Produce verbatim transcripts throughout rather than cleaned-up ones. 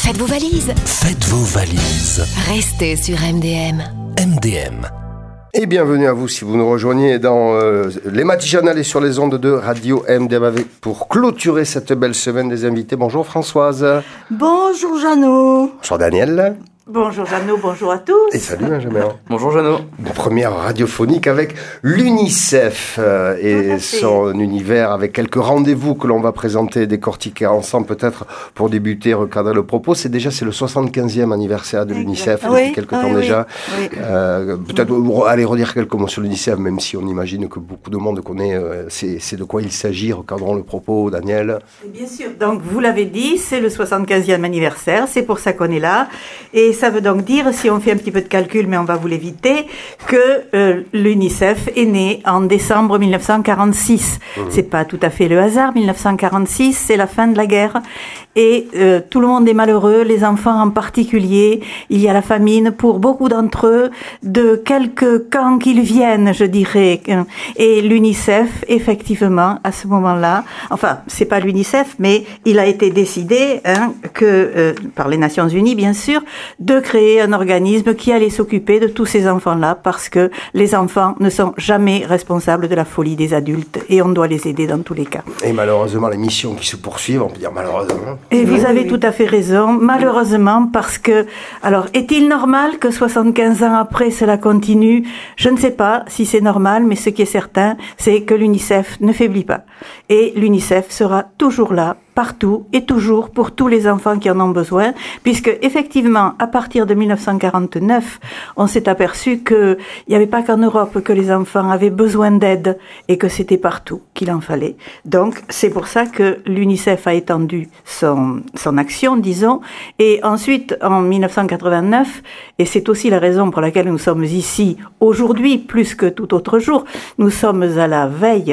Faites vos valises. Faites vos valises. Restez sur M D M. M D M. Et bienvenue à vous si vous nous rejoignez dans euh, les matinales et sur les ondes de Radio M D M avec, pour clôturer cette belle semaine des invités. Bonjour Françoise. Bonjour Jeannot. Bonjour Daniel. Bonjour Jeannot, bonjour à tous. Et salut Benjamin. Bonjour Jeannot. Première radiophonique avec l'UNICEF euh, et son univers, avec quelques rendez-vous que l'on va présenter, décortiquer ensemble peut-être pour débuter, recadrer le propos. C'est déjà c'est le soixante-quinzième anniversaire de l'UNICEF oui, depuis quelques oui, temps oui, déjà. Oui. Euh, peut-être mmh. aller redire quelques mots sur l'UNICEF, même si on imagine que beaucoup de monde connaît. Euh, c'est, c'est de quoi il s'agit. Recadrons le propos, Daniel. Bien sûr. Donc vous l'avez dit, c'est le soixante-quinzième anniversaire. C'est pour ça qu'on est là. Et ça veut donc dire, si on fait un petit peu de calcul, mais on va vous l'éviter, que euh, l'UNICEF est né en décembre mille neuf cent quarante-six. Mmh. C'est pas tout à fait le hasard. mille neuf cent quarante-six, c'est la fin de la guerre. Et euh, tout le monde est malheureux, les enfants en particulier. Il y a la famine pour beaucoup d'entre eux, de quelques camps qu'ils viennent, je dirais. Et l'UNICEF, effectivement, à ce moment-là, enfin, c'est pas l'UNICEF, mais il a été décidé, hein, que euh, par les Nations Unies, bien sûr, de créer un organisme qui allait s'occuper de tous ces enfants-là, parce que les enfants ne sont jamais responsables de la folie des adultes, et on doit les aider dans tous les cas. Et malheureusement, les missions qui se poursuivent, on peut dire malheureusement. Et vous avez tout à fait raison, malheureusement, parce que, alors, est-il normal que soixante-quinze ans après cela continue? Je ne sais pas si c'est normal, mais ce qui est certain, c'est que l'UNICEF ne faiblit pas. Et l'UNICEF sera toujours là, partout et toujours pour tous les enfants qui en ont besoin, puisque effectivement, à partir de mille neuf cent quarante-neuf, on s'est aperçu que il n'y avait pas qu'en Europe que les enfants avaient besoin d'aide et que c'était partout qu'il en fallait. Donc, c'est pour ça que l'UNICEF a étendu son, son action, disons, et ensuite, en mille neuf cent quatre-vingt-neuf, et c'est aussi la raison pour laquelle nous sommes ici aujourd'hui, plus que tout autre jour, nous sommes à la veille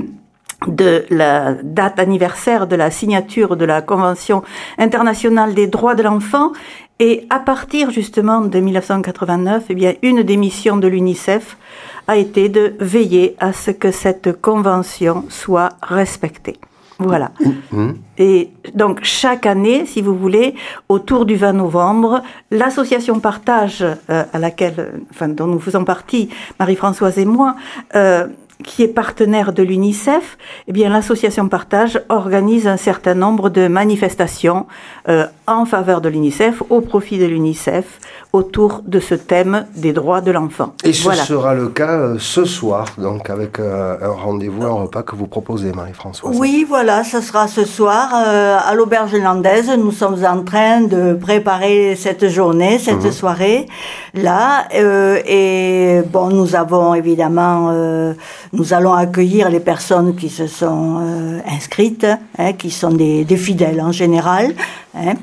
de la date anniversaire de la signature de la Convention internationale des droits de l'enfant. Et à partir justement de mille neuf cent quatre-vingt-neuf, eh bien, une des missions de l'UNICEF a été de veiller à ce que cette convention soit respectée. Voilà. Mmh. Et donc, chaque année, si vous voulez, autour du vingt novembre, l'association Partage, euh, à laquelle, enfin, dont nous faisons partie, Marie-Françoise et moi, euh, qui est partenaire de l'UNICEF, eh bien, l'association Partage organise un certain nombre de manifestations euh, en faveur de l'UNICEF, au profit de l'UNICEF, autour de ce thème des droits de l'enfant. Et ce voilà. sera le cas euh, ce soir, donc avec euh, un rendez-vous, un repas que vous proposez, Marie-Françoise. Oui, voilà, ce sera ce soir euh, à l'Auberge Landaise. Nous sommes en train de préparer cette journée, cette mmh. soirée là, euh, et bon, nous avons évidemment, euh, nous allons accueillir les personnes qui se sont euh, inscrites, hein, qui sont des, des fidèles en général. Hein.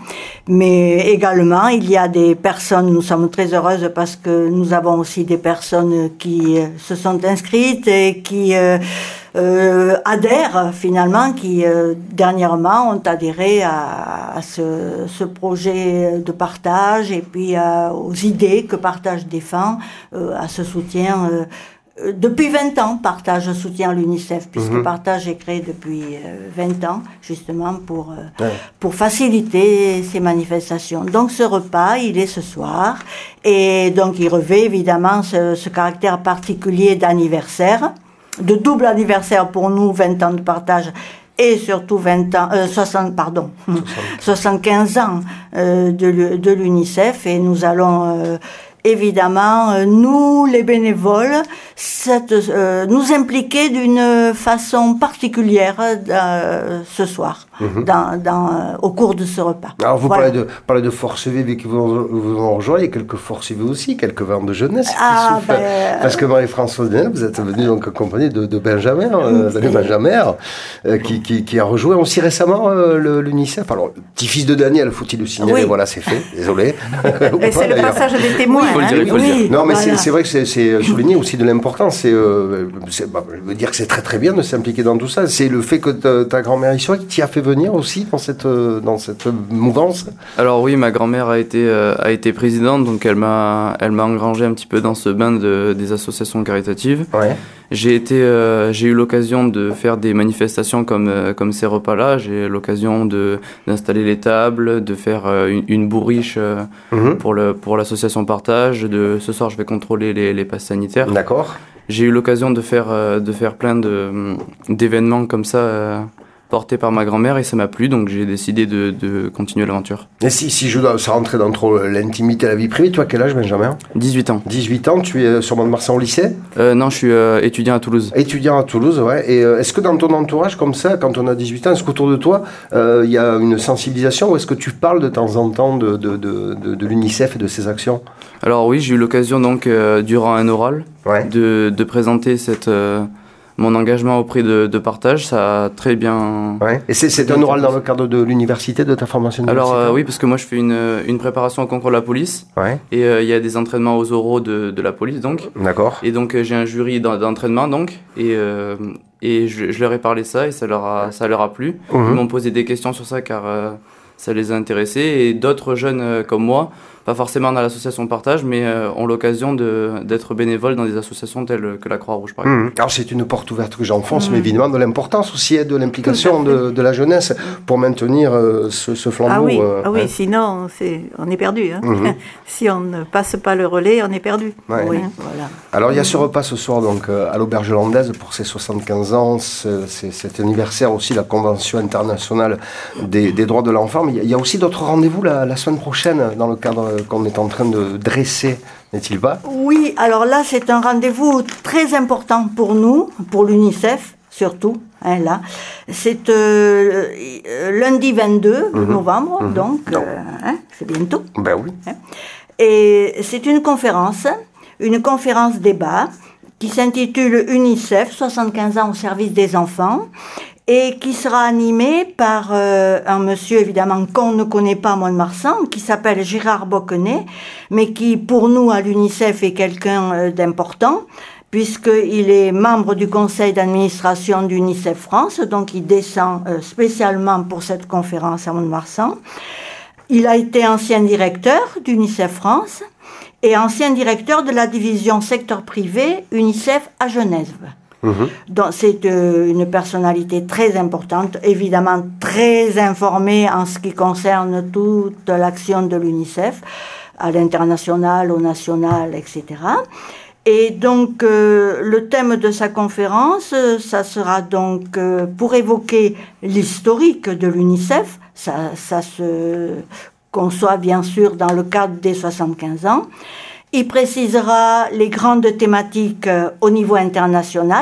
Mais également, il y a des personnes, nous sommes très heureuses parce que nous avons aussi des personnes qui euh, se sont inscrites et qui euh, euh, adhèrent finalement, qui euh, dernièrement ont adhéré à, à ce, ce projet de partage et puis à, aux idées que Partage défend, euh, à ce soutien. Euh, Depuis vingt ans, Partage soutient l'UNICEF, puisque mmh. Partage est créé depuis euh, vingt ans, justement, pour, euh, ouais. pour faciliter ces manifestations. Donc ce repas, il est ce soir, et donc il revêt évidemment ce, ce caractère particulier d'anniversaire, de double anniversaire pour nous, vingt ans de Partage, et surtout vingt ans, euh, soixante, pardon, soixante-quinze ans euh, de, de l'UNICEF, et nous allons... Euh, Évidemment, euh, nous, les bénévoles, cette, euh, nous impliquer d'une façon particulière euh, ce soir, mmh. dans, dans, euh, au cours de ce repas. Alors, vous voilà. parlez, de, parlez de forces vives qui vous, vous ont rejoint, il y a quelques forces vives aussi, quelques vents de jeunesse qui ah, soufflent. Ben, euh... Parce que Marie-Françoise, vous êtes venue donc accompagnée de, de Benjamin, euh, de Benjamin, euh, qui, qui, qui a rejoint aussi récemment euh, le, l'UNICEF. Alors, petit-fils de Daniel, faut-il le signaler, oui. Voilà, c'est fait, désolé. Mais c'est le passage des témoins. Il faut le dire, il faut oui, le dire. Non, mais voilà. c'est, c'est vrai que c'est, c'est souligné aussi de l'importance. C'est, euh, c'est, bah, je veux dire que c'est très très bien de s'impliquer dans tout ça. C'est le fait que ta, ta grand-mère y soit qui t'y a fait venir aussi dans cette, dans cette mouvance. Alors oui, ma grand-mère a été, euh, a été présidente, donc elle m'a, elle m'a engrangé un petit peu dans ce bain de, des associations caritatives. Ouais. J'ai été, euh, j'ai eu l'occasion de faire des manifestations comme euh, comme ces repas-là. J'ai eu l'occasion de d'installer les tables, de faire euh, une, une bourriche euh, mmh. pour le pour l'association Partage. De ce soir, je vais contrôler les les passes sanitaires. D'accord. J'ai eu l'occasion de faire euh, de faire plein de d'événements comme ça. Euh, porté par ma grand-mère et ça m'a plu, donc j'ai décidé de, de continuer l'aventure. Et si, si je dois ça rentrer dans trop l'intimité et la vie privée, tu as quel âge, Benjamin ? dix-huit ans. dix-huit ans, tu es sur Mont-de-Marsan au lycée ? euh, Non, je suis euh, étudiant à Toulouse. Étudiant à Toulouse, ouais. Et euh, est-ce que dans ton entourage, comme ça, quand on a dix-huit ans, est-ce qu'autour de toi, il euh, y a une sensibilisation ou est-ce que tu parles de temps en temps de, de, de, de, de l'UNICEF et de ses actions ? Alors oui, j'ai eu l'occasion, donc, euh, durant un oral, ouais. de, de présenter cette... Euh, mon engagement auprès de, de Partage, ça a très bien... Ouais. Et c'est, c'est un oral dans le cadre de l'université, de ta formation universitaire ? Alors euh, oui, parce que moi je fais une, une préparation au concours de la police. Ouais. Et il euh, y a des entraînements aux oraux de, de la police, donc. D'accord. Et donc euh, j'ai un jury d'entraînement, donc. Et, euh, et je, je leur ai parlé ça et ça leur a, ça leur a plu. Mmh. Ils m'ont posé des questions sur ça car euh, ça les a intéressés. Et d'autres jeunes euh, comme moi, pas forcément dans l'association Partage, mais euh, ont l'occasion de, d'être bénévoles dans des associations telles que la Croix-Rouge, par exemple. Mmh. Alors c'est une porte ouverte que j'enfonce, mmh. mais évidemment de l'importance aussi de l'implication de, de la jeunesse pour maintenir euh, ce, ce flambeau. Ah oui, euh, ah oui hein. sinon c'est, on est perdu. Hein. Mmh. Si on ne passe pas le relais, on est perdu. Ouais. Oui, voilà. Alors il y a ce repas ce soir donc, à l'Auberge Landaise pour ses soixante-quinze ans, c'est, c'est cet anniversaire aussi, la Convention internationale des, des droits de l'enfant, mais il y a aussi d'autres rendez-vous la, la semaine prochaine dans le cadre qu'on est en train de dresser, n'est-il pas ? Oui, alors là, c'est un rendez-vous très important pour nous, pour l'UNICEF, surtout, hein, là. C'est euh, lundi vingt-deux mmh. novembre, mmh. donc, euh, hein, c'est bientôt. Ben oui. Hein. Et c'est une conférence, une conférence débat, qui s'intitule UNICEF, soixante-quinze ans au service des enfants, et qui sera animé par euh, un monsieur, évidemment, qu'on ne connaît pas à Mont-de-Marsan, qui s'appelle Gérard Bocquenet, mais qui, pour nous, à l'UNICEF, est quelqu'un euh, d'important, puisqu'il est membre du conseil d'administration d'UNICEF France, donc il descend euh, spécialement pour cette conférence à Mont-de-Marsan. Il a été ancien directeur d'UNICEF France et ancien directeur de la division secteur privé UNICEF à Genève. Mmh. Donc c'est euh, une personnalité très importante, évidemment très informée en ce qui concerne toute l'action de l'UNICEF, à l'international, au national, et cetera. Et donc euh, le thème de sa conférence, ça sera donc euh, pour évoquer l'historique de l'UNICEF, ça, ça se conçoit bien sûr dans le cadre des soixante-quinze ans. Il précisera les grandes thématiques euh, au niveau international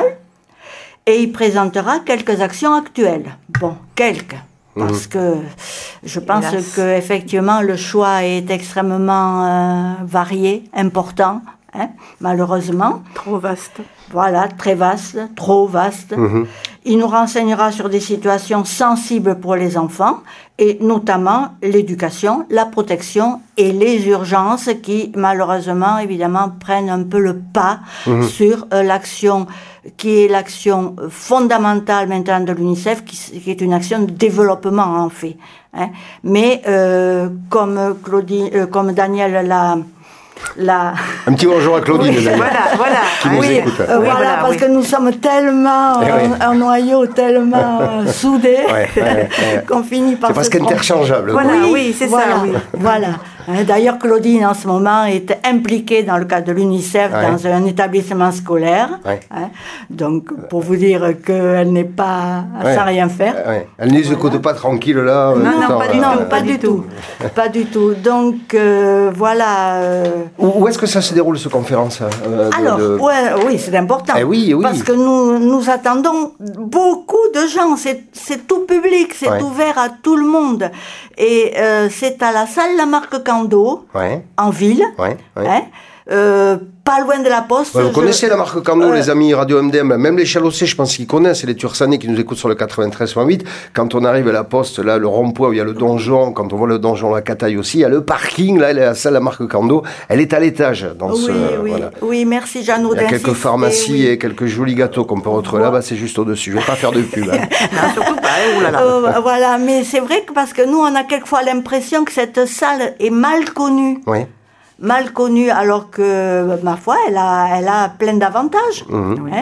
et il présentera quelques actions actuelles. Bon, quelques, parce mmh. que je pense Hélas. que effectivement le choix est extrêmement euh, varié, important, hein, malheureusement. Trop vaste. Voilà, très vaste, trop vaste. Mmh. Il nous renseignera sur des situations sensibles pour les enfants, et notamment l'éducation, la protection et les urgences qui, malheureusement, évidemment, prennent un peu le pas mmh. sur euh, l'action qui est l'action fondamentale maintenant de l'UNICEF, qui, qui est une action de développement, en fait. Hein. Mais euh, comme Claudine, euh, comme Daniel l'a... La... Un petit bonjour à Claudine, oui, d'ailleurs. Voilà, voilà. Qui nous oui, écoute. Euh, oui, voilà, voilà, parce oui. que nous sommes tellement eh un, oui. un noyau tellement euh, soudé ouais, ouais, ouais. qu'on finit par. C'est presque interchangeable. Voilà, oui, oui, c'est voilà, ça. Oui. Voilà. D'ailleurs, Claudine, en ce moment, est impliquée dans le cadre de l'UNICEF ouais. dans un établissement scolaire. Ouais. Hein, donc, pour vous dire qu'elle n'est pas ouais. sans rien faire. Ouais. Elle ne nous écoute voilà. pas tranquille là. Non, euh, non, temps, pas, là, du là, tout, là, pas du tout, pas du tout. Donc, euh, voilà. Euh... Où, où est-ce que ça se déroule, cette conférence euh, Alors, de, de... Ouais, oui, c'est important. Eh oui, oui. Parce que nous, nous attendons beaucoup de gens. C'est, c'est tout public, c'est ouais. ouvert à tout le monde. Et euh, c'est à la salle Lamarque Cando, ouais. en ville, ouais, ouais. Hein, euh, pas loin de la Poste. Ouais, vous je... connaissez la marque Cando, euh... les amis Radio M D M, même les Chalossais, je pense qu'ils connaissent, et les Tursanais qui nous écoutent sur le quatre-vingt-treize point huit. Quand on arrive à la Poste, là, le rond-point où il y a le donjon, quand on voit le donjon La Cataille aussi, il y a le parking, là, la salle la marque Cando, elle est à l'étage. Dans oui, ce, oui, voilà. oui, merci Jeannot. Il y a quelques pharmacies oui. et quelques jolis gâteaux qu'on peut retrouver là-bas, c'est juste au-dessus. Je ne vais pas faire de pub. Hein. Non, surtout pas, hein, oulala. Euh, voilà, mais c'est vrai que parce que nous, on a quelquefois l'impression que cette salle est mal connue. Oui. Mal connue, alors que, ma foi, elle a, elle a plein d'avantages. Mmh. Hein.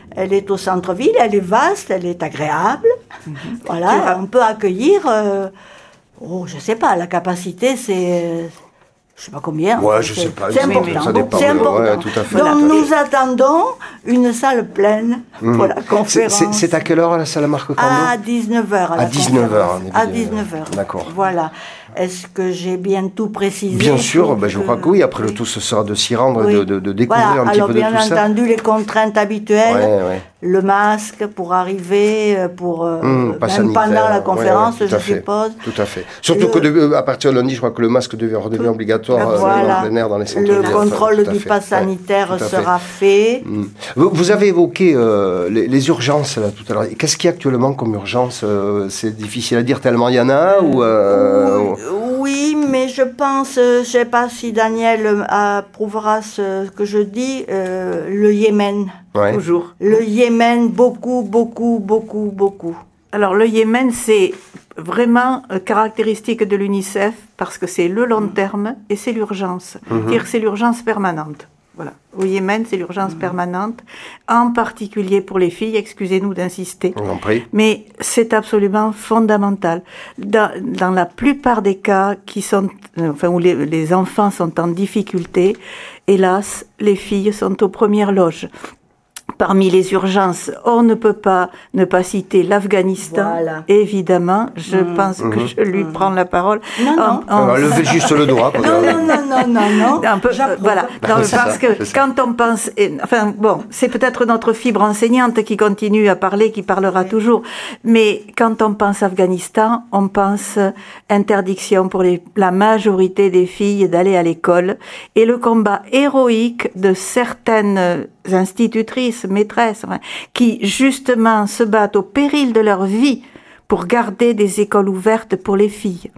Elle est au centre-ville, elle est vaste, elle est agréable. Mmh. Voilà, on peut accueillir, euh, oh, je sais pas, la capacité c'est... Je sais pas combien. Ouais, je sais pas. C'est important. Ça dépend. C'est important. Ouais, tout à fait. Donc nous attendons une salle pleine mmh. pour la conférence. C'est, c'est, c'est à quelle heure la salle Marc Cando ? À dix-neuf heures. À, à dix-neuf heures. À dix-neuf heures. D'accord. Voilà. Est-ce que j'ai bien tout précisé ? Bien sûr, ben, je crois que oui. Après, oui. Le tout, ce sera de s'y rendre oui. et de, de, de découvrir voilà. un petit Alors, peu de tout ça. Alors, bien entendu, les contraintes habituelles, ouais, ouais. le masque pour arriver, pour euh, mmh, même pendant la conférence, ouais, ouais, je suppose. Tout à fait. Surtout le... que de, à partir de lundi, je crois que le masque devient, redevient tout, obligatoire voilà. en plein air dans les centres. Le contrôle du pass sanitaire ouais, sera fait. Mmh. Vous, vous avez évoqué euh, les, les urgences là tout à l'heure. Qu'est-ce qu'il y a actuellement comme urgence ? euh, C'est difficile à dire tellement il y en a ou euh, Oui, mais je pense, je ne sais pas si Daniel approuvera ce que je dis, euh, le Yémen. Ouais. Toujours. Le Yémen, beaucoup, beaucoup, beaucoup, beaucoup. Alors le Yémen, c'est vraiment caractéristique de l'UNICEF parce que c'est le long terme et c'est l'urgence. Mm-hmm. C'est-à-dire que c'est l'urgence permanente. Voilà. Au Yémen, c'est l'urgence mmh. permanente, en particulier pour les filles, excusez-nous d'insister. On en prie. Mais c'est absolument fondamental. Dans, dans la plupart des cas qui sont, enfin, où les, les enfants sont en difficulté, hélas, les filles sont aux premières loges. Parmi les urgences, on ne peut pas ne pas citer l'Afghanistan. Voilà. Évidemment, je mmh. pense mmh. que je lui mmh. prends la parole. Non, non. On, on... Alors, levez juste le doigt. non, non, non, non, non, non. Un peu, euh, voilà. Non, parce ça, que quand on pense, et, enfin bon, c'est peut-être notre fibre enseignante qui continue à parler, qui parlera oui. toujours. Mais quand on pense Afghanistan, on pense interdiction pour les, la majorité des filles d'aller à l'école et le combat héroïque de certaines institutrices, maîtresses, enfin, qui justement se battent au péril de leur vie pour garder des écoles ouvertes pour les filles.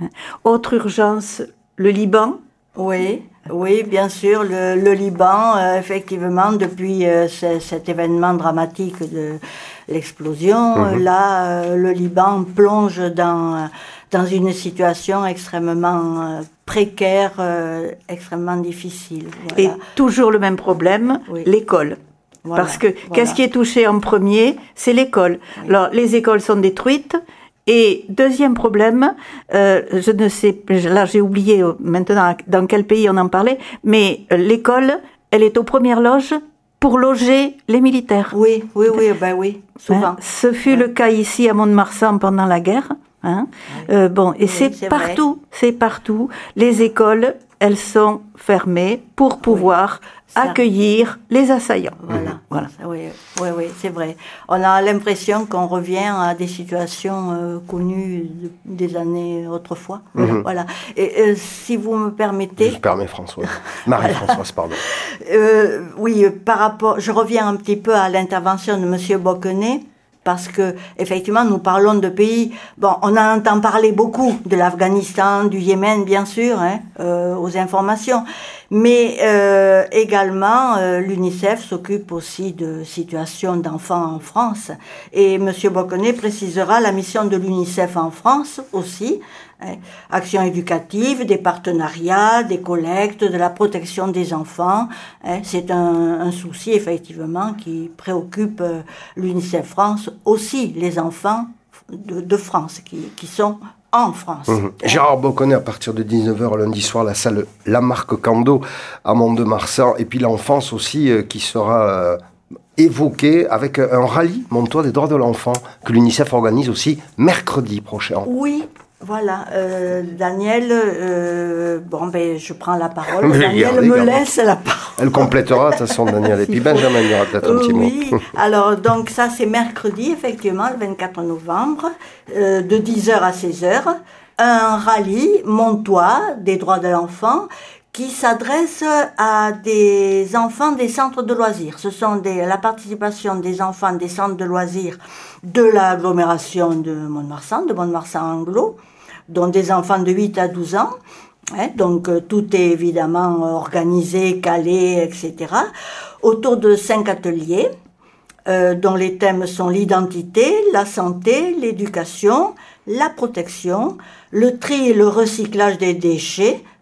Autre urgence, le Liban. Oui, oui, bien sûr, le, le Liban, euh, effectivement, depuis euh, c- cet événement dramatique de l'explosion, mmh. là, euh, le Liban plonge dans, dans une situation extrêmement euh, précaire, euh, extrêmement difficile. Voilà. Et toujours le même problème, oui. l'école. Voilà, Parce que voilà. qu'est-ce qui est touché en premier ? C'est l'école. Oui. Alors, les écoles sont détruites. Et deuxième problème, euh, je ne sais, là j'ai oublié maintenant dans quel pays on en parlait, mais l'école, elle est aux premières loges pour loger les militaires. Oui, oui, oui, ben oui, souvent. Hein, ce fut ouais. le cas ici à Mont-de-Marsan pendant la guerre. Hein. Oui. Euh, bon, et oui, c'est, c'est partout, vrai. c'est partout. Les écoles, elles sont fermées pour pouvoir oui. accueillir les assaillants. Voilà, voilà. Oui, oui, oui, c'est vrai. On a l'impression qu'on revient à des situations euh, connues de, des années autrefois. Mm-hmm. Voilà. Et euh, si vous me permettez. Je permets, Françoise. Marie-Françoise, pardon. Euh, oui, par rapport. Je reviens un petit peu à l'intervention de Monsieur Bocquenet. Parce que, effectivement, nous parlons de pays, bon, on en entend parler beaucoup, de l'Afghanistan, du Yémen, bien sûr, hein, euh, aux informations. Mais euh, également, euh, l'UNICEF s'occupe aussi de situations d'enfants en France. Et Monsieur Bocquenet précisera la mission de l'UNICEF en France aussi. Hein, action éducative, des partenariats, des collectes, de la protection des enfants. Hein, c'est un, un souci, effectivement, qui préoccupe euh, l'UNICEF France, aussi les enfants de, de France, qui, qui sont en France. Mmh. Gérard Bocquenet, à partir de dix-neuf heures lundi soir, la salle La Marque Cando à Mont-de-Marsan, et puis l'enfance aussi euh, qui sera euh, évoquée avec un rallye Montois des droits de l'enfant que l'UNICEF organise aussi mercredi prochain. Oui. Voilà, euh, Daniel, euh, bon ben je prends la parole, mais Daniel regardez, me laisse la parole. Elle complétera de toute façon, Daniel, et puis Benjamin il y aura peut-être un petit oui. mot. Oui, alors donc ça c'est mercredi, effectivement, le vingt-quatre novembre, euh, de dix heures à seize heures, un rallye Montois des droits de l'enfant qui s'adresse à des enfants des centres de loisirs. Ce sont des, la participation des enfants des centres de loisirs de l'agglomération de Mont-de-Marsan, de Mont-de-Marsan-Anglo, dont des enfants de huit à douze ans. Hein, donc euh, tout est évidemment organisé, calé, et cetera. Autour de cinq ateliers, euh, dont les thèmes sont l'identité, la santé, l'éducation, la protection, le tri et le recyclage des déchets,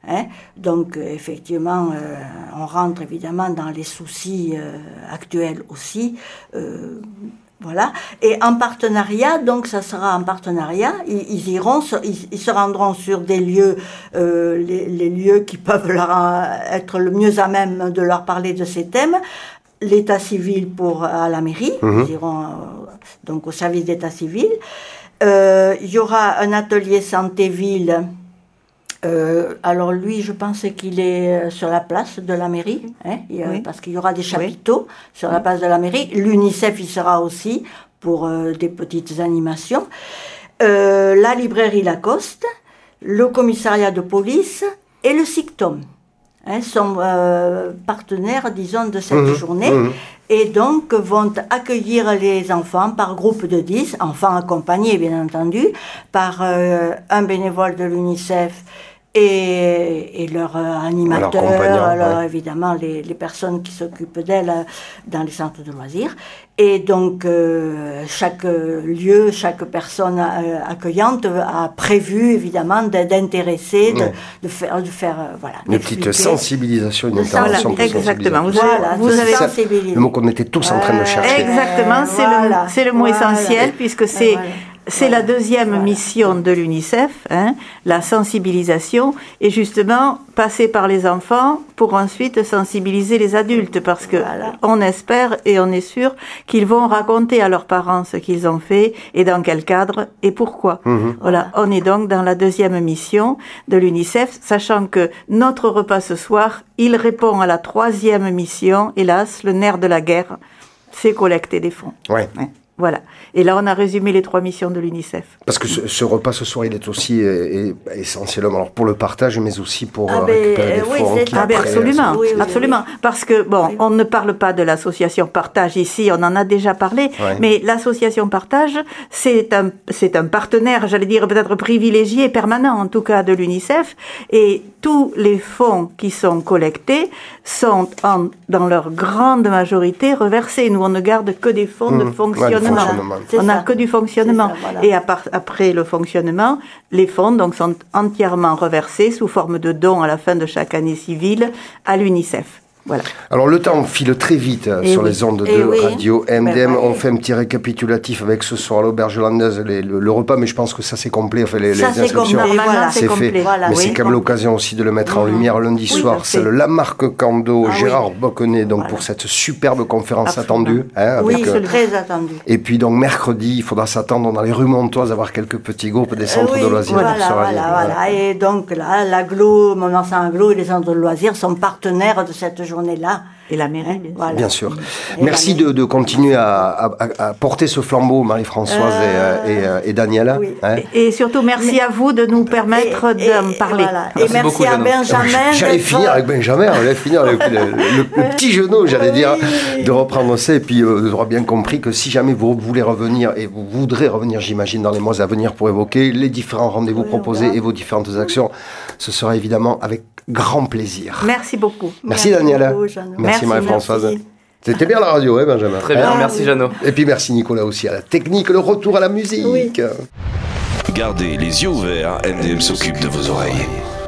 Hein. Donc, euh, effectivement, euh, on rentre évidemment dans les soucis euh, actuels aussi. Euh, Voilà. Et en partenariat, donc ça sera en partenariat, ils, ils iront, ils, ils se rendront sur des lieux, euh, les, les lieux qui peuvent leur être le mieux à même de leur parler de ces thèmes. L'état civil pour à la mairie, mmh. ils iront euh, donc au service d'état civil. Euh, il y aura un atelier santé-ville. Euh, alors lui, je pense qu'il est sur la place de la mairie, hein, il, oui. parce qu'il y aura des chapiteaux oui. sur la place de la mairie. L'UNICEF y sera aussi pour euh, des petites animations. Euh, la librairie Lacoste, le commissariat de police et le SICTOM hein, sont euh, partenaires, disons, de cette mmh, journée. Mmh. Et donc vont accueillir les enfants par groupe de dix, enfants accompagnés bien entendu, par euh, un bénévole de l'UNICEF et, et leur euh, animateur, alors, alors ouais. évidemment les, les personnes qui s'occupent d'elles euh, dans les centres de loisirs. Et donc euh, chaque lieu, chaque personne euh, accueillante a prévu évidemment d'intéresser, de, ouais. de faire, de faire euh, voilà, une petite sensibilisation, une intervention. Exactement. Vous voilà, vous avez le mot qu'on était tous en train de chercher. Exactement, c'est voilà. le, c'est le mot voilà. essentiel puisque c'est voilà. C'est voilà. la deuxième voilà. mission de l'UNICEF, hein, la sensibilisation, et justement passer par les enfants pour ensuite sensibiliser les adultes, parce que voilà. on espère et on est sûr qu'ils vont raconter à leurs parents ce qu'ils ont fait et dans quel cadre et pourquoi. Mmh. Voilà, on est donc dans la deuxième mission de l'UNICEF, sachant que notre repas ce soir, il répond à la troisième mission, hélas, le nerf de la guerre, c'est collecter des fonds. Ouais. Ouais. Voilà. Et là, on a résumé les trois missions de l'UNICEF. Parce que ce, ce repas ce soir, il est aussi et, et essentiellement alors pour le partage, mais aussi pour ah ben, récupérer des oui, fonds. C'est qui ah après, ben absolument, oui, oui, absolument. Oui. Parce que bon, oui. on ne parle pas de l'association Partage ici, on en a déjà parlé, ouais. mais l'association Partage, c'est un, c'est un partenaire, j'allais dire peut-être privilégié, permanent en tout cas de l'UNICEF, et tous les fonds qui sont collectés sont en, dans leur grande majorité reversés. Nous, on ne garde que des fonds mmh. de fonctionnement. Ouais, fonctionnement. On n'a que du fonctionnement. Ça, voilà. Et à part, après le fonctionnement, les fonds donc, sont entièrement reversés sous forme de dons à la fin de chaque année civile à l'UNICEF. Voilà. Alors le temps file très vite et sur oui. les ondes et de oui. Radio M D M. Ben, on ouais. fait un petit récapitulatif avec ce soir à l'auberge hollandaise, les, le, le repas, mais je pense que ça c'est complet. Enfin, les, ça, les inscriptions, complet, voilà. c'est, c'est fait. Voilà, mais oui. c'est quand même l'occasion aussi de le mettre mmh. en lumière lundi oui, soir. C'est le Lamarque Cando, ah, Gérard oui. Bocquenet, donc voilà. pour cette superbe conférence Absolument. attendue. Hein, avec, oui, c'est euh, très attendu. Et puis donc mercredi, il faudra s'attendre dans les rues montoises à voir quelques petits groupes des centres euh, oui, de loisirs. Voilà, voilà, voilà. Et donc là, l'aglo, mon ancien aglo et les centres de loisirs sont partenaires de cette journée-là. Et la mairie, bien, voilà. bien sûr. Et Merci de, de continuer à, à, à porter ce flambeau, Marie-Françoise euh, et, et, et Daniela. Oui. Hein. Et, et surtout, merci mais, à vous de nous permettre et, d'en et, parler. Voilà. Et merci, merci beaucoup, à Benjamin. J'allais finir avec Benjamin, j'allais finir avec le, le, le, le petit genou, j'allais oui. dire, de reprendre ça. Et puis, euh, vous aurez bien compris que si jamais vous voulez revenir, et vous voudrez revenir, j'imagine, dans les mois à venir pour évoquer les différents rendez-vous oui, proposés voilà. et vos différentes actions, ce sera évidemment avec grand plaisir. Merci beaucoup. Merci, merci Daniela. Beaucoup, merci, merci Marie-Françoise. Merci. C'était bien la radio, hein, Benjamin. Très bien, hein merci oui. Jeannot. Et puis merci Nicolas aussi à la technique, le retour à la musique. Oui. Gardez les yeux ouverts, M D M s'occupe de vos oreilles.